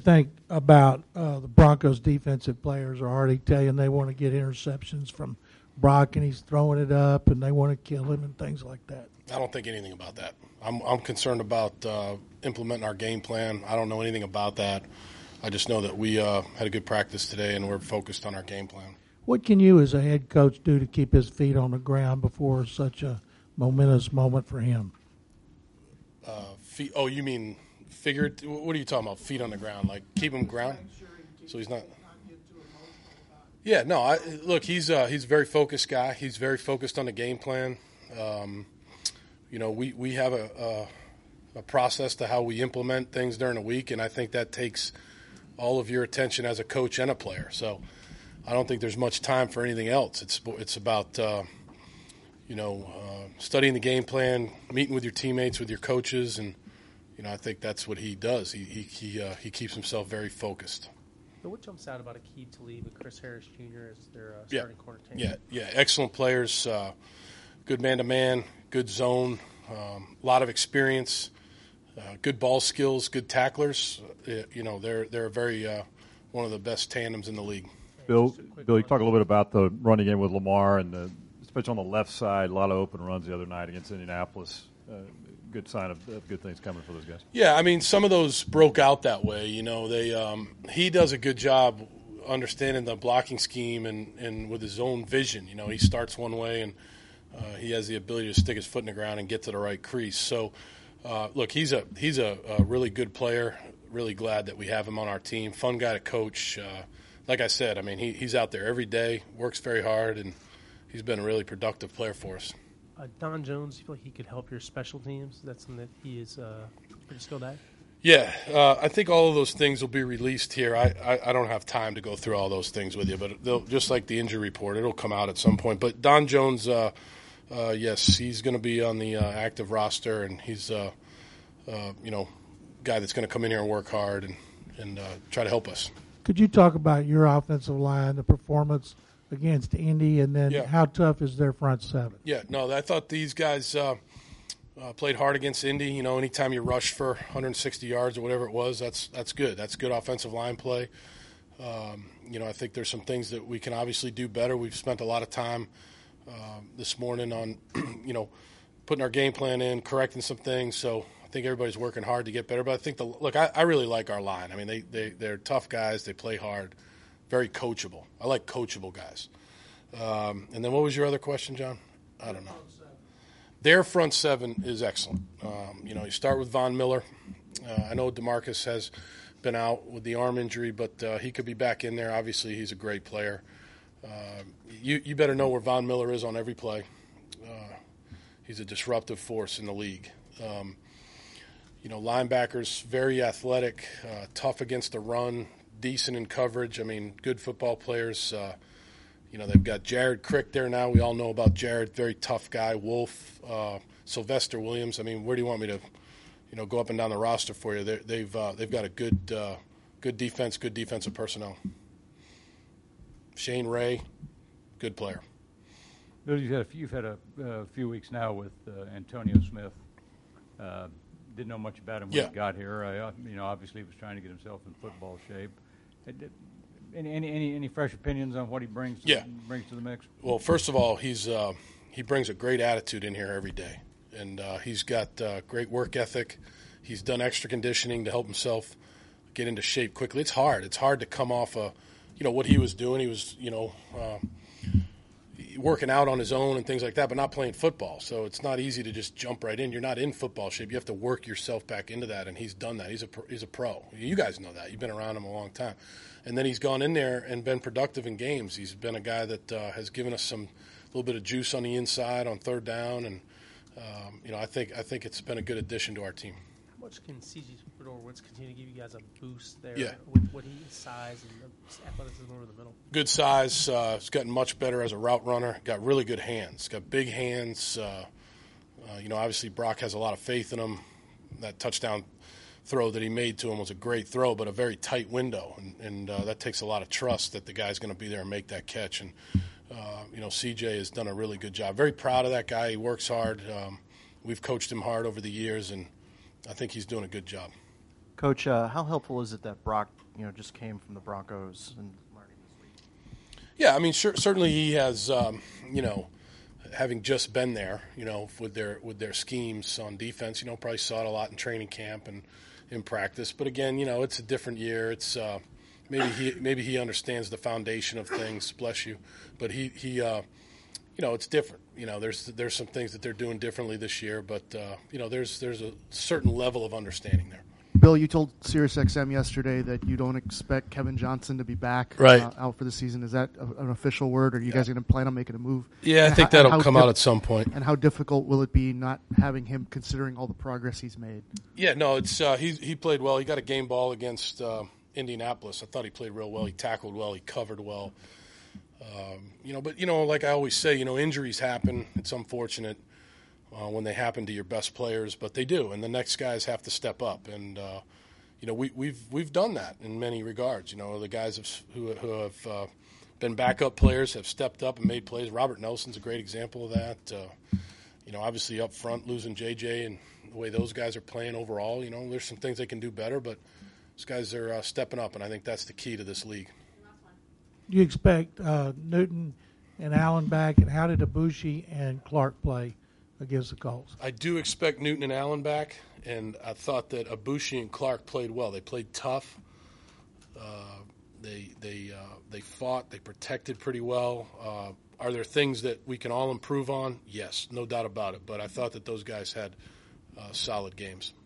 think about the Broncos' defensive players are already telling they want to get interceptions from Brock, and he's throwing it up, and they want to kill him and things like that? I don't think anything about that. I'm concerned about implementing our game plan. I don't know anything about that. I just know that we had a good practice today, and we're focused on our game plan. What can you as a head coach do to keep his feet on the ground before such a momentous moment for him? Feet? Oh, you mean figured? What are you talking about? Feet on the ground, like keep him ground, so he's not. Yeah, no. Look, he's a very focused guy. He's very focused on the game plan. We have a process to how we implement things during the week, and I think that takes all of your attention as a coach and a player. So I don't think there's much time for anything else. It's about studying the game plan, meeting with your teammates, with your coaches, and I think that's what he does. He keeps himself very focused. So what jumps out about Aqib Talib and Chris Harris Jr. as their starting corner team? Yeah, excellent players, good man-to-man, good zone, a lot of experience, good ball skills, good tacklers. They're very one of the best tandems in the league. Bill, you talk a little bit about the running game with Lamar, and especially on the left side, a lot of open runs the other night against Indianapolis. Good sign of good things coming for those guys. Yeah, I mean, some of those broke out that way. He does a good job understanding the blocking scheme and with his own vision. He starts one way and he has the ability to stick his foot in the ground and get to the right crease. So, look, he's a really good player. Really glad that we have him on our team. Fun guy to coach. Like I said, I mean, he's out there every day, works very hard, and he's been a really productive player for us. Don Jones, you feel like he could help your special teams? That's something that he is pretty skilled at? Yeah, I think all of those things will be released here. I don't have time to go through all those things with you, but just like the injury report, it'll come out at some point. But Don Jones, yes, he's going to be on the active roster, and he's guy that's going to come in here and work hard and try to help us. Could you talk about your offensive line, the performance against Indy, and then how tough is their front seven? Yeah, no, I thought these guys played hard against Indy. Anytime you rush for 160 yards or whatever it was, that's good. That's good offensive line play. I think there's some things that we can obviously do better. We've spent a lot of time this morning on, putting our game plan in, correcting some things. So I think everybody's working hard to get better. But I think I really like our line. I mean, they're tough guys. They play hard. Very coachable. I like coachable guys. And then what was your other question, John? I don't know. Their front seven is excellent. You start with Von Miller. I know DeMarcus has been out with the arm injury, but he could be back in there. Obviously, he's a great player. You better know where Von Miller is on every play. He's a disruptive force in the league. Linebackers, very athletic, tough against the run, decent in coverage. I mean, good football players. They've got Jared Crick there now. We all know about Jared, very tough guy. Wolf, Sylvester Williams. I mean, where do you want me to, go up and down the roster for you? They've got a good defense, good defensive personnel. Shane Ray, good player. Bill, you've had a few weeks now with Antonio Smith. Didn't know much about him when he got here. Obviously he was trying to get himself in football shape. Any fresh opinions on what he brings to the mix? Well, first of all, he brings a great attitude in here every day, and he's got great work ethic. He's done extra conditioning to help himself get into shape quickly. It's hard. It's hard to come off what he was doing. He was working out on his own and things like that, but not playing football. So it's not easy to just jump right in. You're not in football shape. You have to work yourself back into that, and he's done that. He's a pro. You guys know that. You've been around him a long time. And then he's gone in there and been productive in games. He's been a guy that has given us a little bit of juice on the inside on third down, and I think it's been a good addition to our team. How much can C.J. Fedorowicz continue to give you guys a boost there with what his size and the athleticism over the middle? Good size. He's gotten much better as a route runner. Got really good hands. Got big hands. Obviously Brock has a lot of faith in him. That touchdown throw that he made to him was a great throw, but a very tight window, and that takes a lot of trust that the guy's going to be there and make that catch. And CJ has done a really good job. Very proud of that guy. He works hard. We've coached him hard over the years, and I think he's doing a good job. Coach, how helpful is it that Brock, just came from the Broncos and learning this league? Yeah, I mean, certainly he has, having just been there, with their schemes on defense, probably saw it a lot in training camp and in practice. But again, it's a different year. It's maybe he understands the foundation of things. Bless you, but he it's different. There's some things that they're doing differently this year, but there's a certain level of understanding there. Bill, you told SiriusXM yesterday that you don't expect Kevin Johnson to be back out for the season. Is that an official word, or are you guys going to plan on making a move? Yeah, I think that'll come out at some point. And how difficult will it be not having him, considering all the progress he's made? Yeah, no, it's he played well. He got a game ball against Indianapolis. I thought he played real well. He tackled well. He covered well. But like I always say, injuries happen. It's unfortunate when they happen to your best players, but they do, and the next guys have to step up. And we've done that in many regards. The guys who have been backup players have stepped up and made plays. Robert Nelson's a great example of that. Obviously up front, losing JJ and the way those guys are playing overall, there's some things they can do better, but those guys are stepping up, and I think that's the key to this league. Do you expect Newton and Allen back, and how did Ibushi and Clark play against the Colts? I do expect Newton and Allen back, and I thought that Ibushi and Clark played well. They played tough. They fought. They protected pretty well. Are there things that we can all improve on? Yes, no doubt about it. But I thought that those guys had solid games.